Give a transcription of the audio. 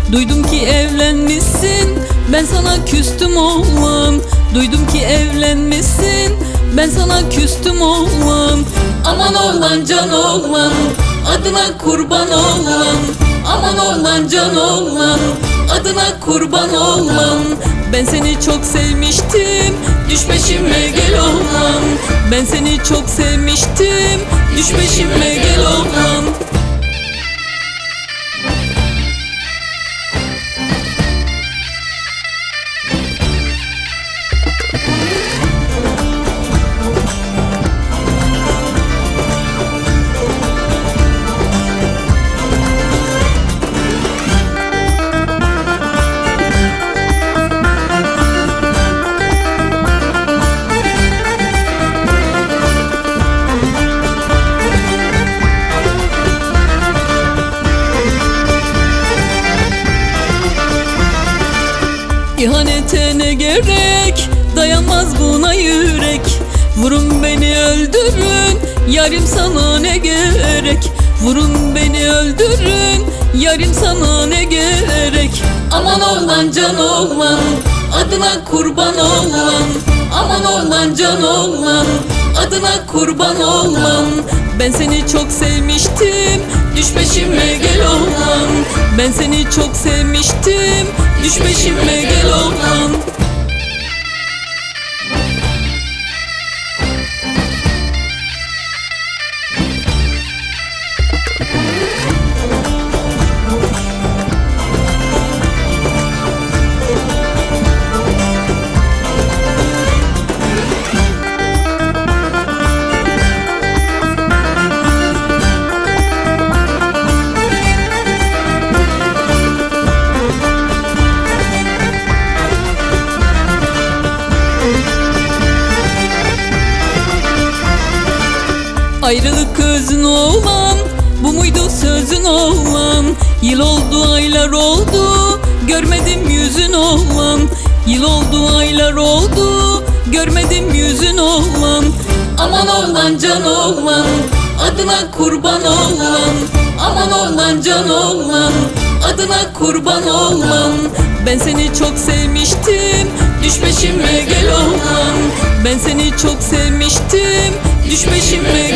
Duydum ki evlenmişsin, ben sana küstüm oğlum. Duydum ki evlenmişsin, ben sana küstüm oğlum. Aman oğlan can oğlan, adına kurban oğlan. Aman oğlan can oğlan, adına kurban oğlan. Ben seni çok sevmiştim, düş peşime gel oğlan. Ben seni çok sevmiştim, düş peşime gel oğlan. İhanete ne gerek, dayanmaz buna yürek. Vurun beni öldürün, yarim sana ne gerek. Vurun beni öldürün, yarim sana ne gerek. Aman oğlan can oğlan, adına kurban oğlan. Aman oğlan can oğlan, adına kurban oğlan. Ben seni çok sevmiştim, düş peşime gel oğlan. Ben seni çok sevmiştim, düş peşime gel oğlan. Ayrılık özün oğlan, bu muydu sözün oğlan? Yıl oldu aylar oldu, görmedim yüzün oğlan. Yıl oldu aylar oldu, görmedim yüzün oğlan. Aman oğlan can oğlan, adına kurban oğlan. Aman oğlan can oğlan, adına kurban oğlan. Ben seni çok sevmiştim, düş peşime gel oğlan. Ben seni çok sevmiştim, düş peşime